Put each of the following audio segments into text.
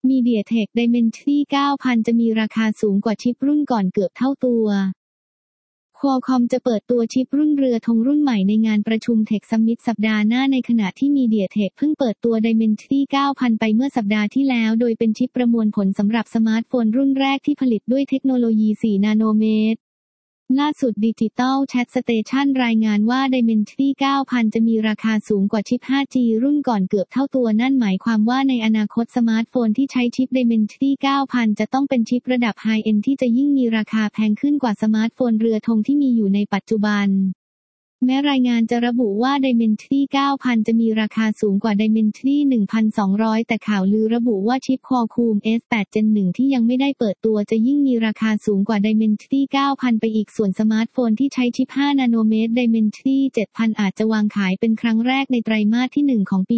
MediaTek Dimensity 9000 จะมีราคาสูงกว่าชิปรุ่นก่อนเกือบเท่าตัว Qualcomm จะเปิดตัวชิปรุ่นเรือธงรุ่นใหม่ในงานประชุม Tech Summit สัปดาห์หน้าในขณะที่ MediaTek เพิ่งเปิดตัว Dimensity 9000 ไปเมื่อสัปดาห์ที่แล้วโดยเป็นชิปประมวลผลสำหรับสมาร์ทโฟนรุ่นแรกที่ผลิตด้วยเทคโนโลยี 4 นาโนเมตรล่าสุด Digital Chat Station รายงานว่า Dimensity 9000 จะมีราคาสูงกว่าชิป 5G รุ่นก่อนเกือบเท่าตัวนั่นหมายความว่าในอนาคตสมาร์ทโฟนที่ใช้ชิป Dimensity 9000 จะต้องเป็นชิประดับ High End ที่จะยิ่งมีราคาแพงขึ้นกว่าสมาร์ทโฟนเรือธงที่มีอยู่ในปัจจุบันแม้รายงานจะระบุว่า Dimensity 9000 จะมีราคาสูงกว่า Dimensity 1200 แต่ข่าวลือระบุว่าชิป Qualcomm S8 Gen 1 ที่ยังไม่ได้เปิดตัวจะยิ่งมีราคาสูงกว่า Dimensity 9000 ไปอีกส่วนสมาร์ทโฟนที่ใช้ชิป 5 นาโนเมตร Dimensity 7000 อาจจะวางขายเป็นครั้งแรกในไตรมาสที่ 1 ของปี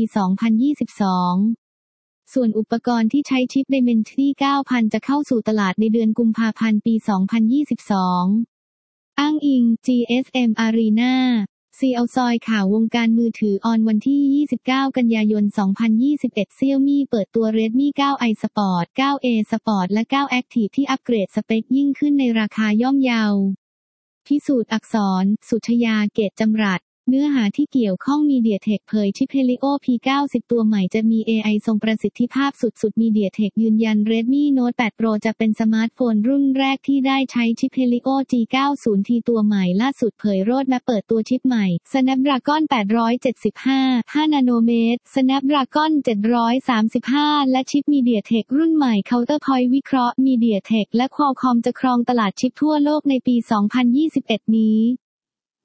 2022 ส่วนอุปกรณ์ที่ใช้ชิป Dimensity 9000 จะเข้าสู่ตลาดในเดือนกุมภาพันธ์ปี 2022อ้างอิง GSM Arena ซีเอาซอยข่าววงการมือถือออนวันที่ 29 กันยายน 2021 Xiaomi เปิดตัว Redmi 9i Sport 9a Sport และ 9 Active ที่อัปเกรดสเปคยิ่งขึ้นในราคาย่อมเยา พิสูจน์อักษร สุชยา เกตจำรัดเนื้อหาที่เกี่ยวข้อง MediaTek เผยชิป Helio P90 ตัวใหม่จะมี AI ทรงประสิทธิภาพสุดๆ MediaTek ยืนยัน Redmi Note 8 Pro จะเป็นสมาร์ทโฟนรุ่นแรกที่ได้ใช้ชิป Helio G90T ตัวใหม่ล่าสุดเผยโรดแมปเปิดตัวชิปใหม่ Snapdragon 875 5 นาโนเมตร Snapdragon 735 และชิป MediaTek รุ่นใหม่ Counterpoint วิเคราะห์ MediaTek และ Qualcomm จะครองตลาดชิปทั่วโลกในปี 2021 นี้